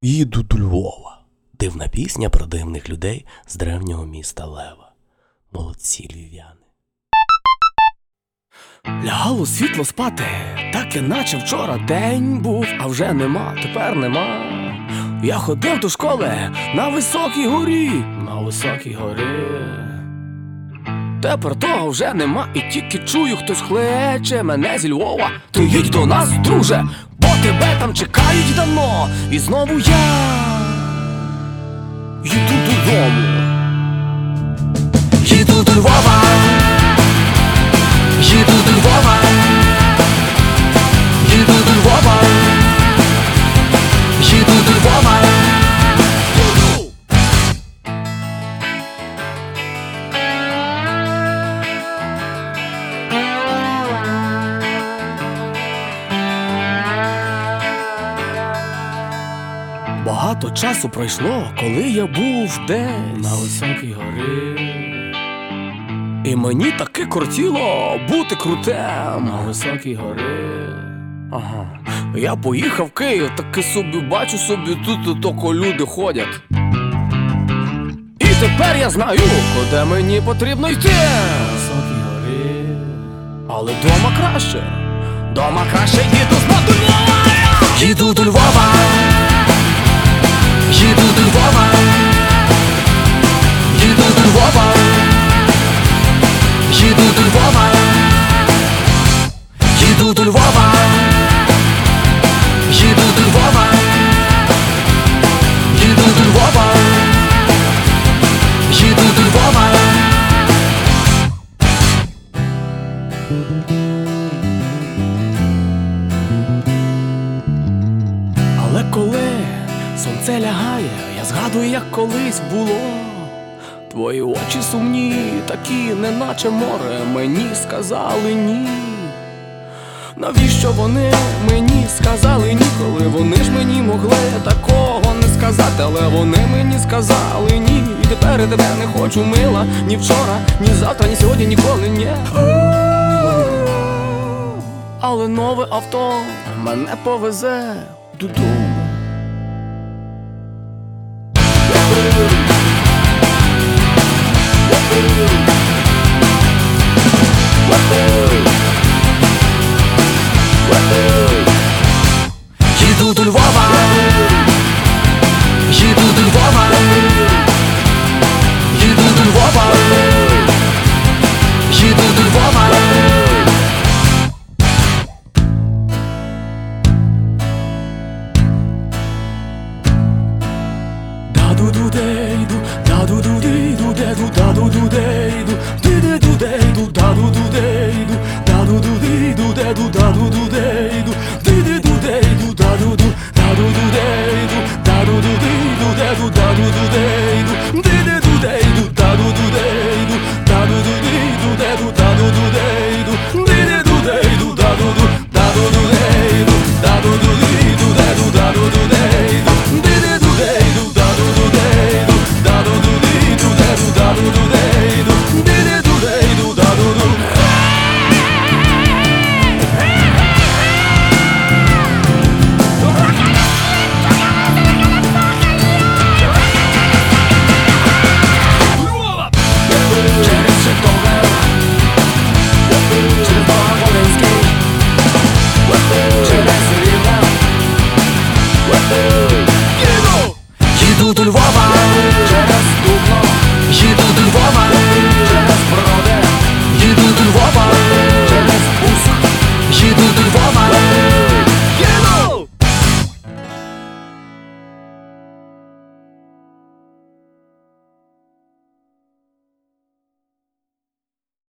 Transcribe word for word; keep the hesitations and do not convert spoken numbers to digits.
Їду до Львова. Дивна пісня про дивних людей з древнього міста Лева. Молодці львів'яни. Лягало світло спати, так іначе вчора день був, а вже нема, тепер нема. Я ходив до школи на високій горі, на високій горі. Тепер того вже нема, і тільки чую, хтось кличе мене зі Львова. Ти їдь до нас, друже, бо тебе там чекають давно. І знову я їду додому. Їду до Львова, їду до Львова, їду до Львова, їду до Львова. Багато часу пройшло, коли я був десь на високій горі. І мені таки кортіло бути крутим на високій горі. Ага. Я поїхав в Київ, таки собі бачу собі тут токо люди ходять. І тепер я знаю, куди мені потрібно йти. На високій горі. Але дома краще, дома краще, їду знов до Львова. Їду до Львова, їду до Львова, їду до Львова, їду до Львова, їду до Львова, їду до Львова, їду до Львова, їду до Львова. Але коли сонце лягає, я згадую, як колись було. Твої очі сумні, такі, неначе море, мені сказали ні. Навіщо вони мені сказали ні, коли вони ж мені могли такого не сказати. Але вони мені сказали ні, і тепер я тебе не хочу, мила. Ні вчора, ні завтра, ні сьогодні, ніколи, ні. Але нове авто мене повезе додому.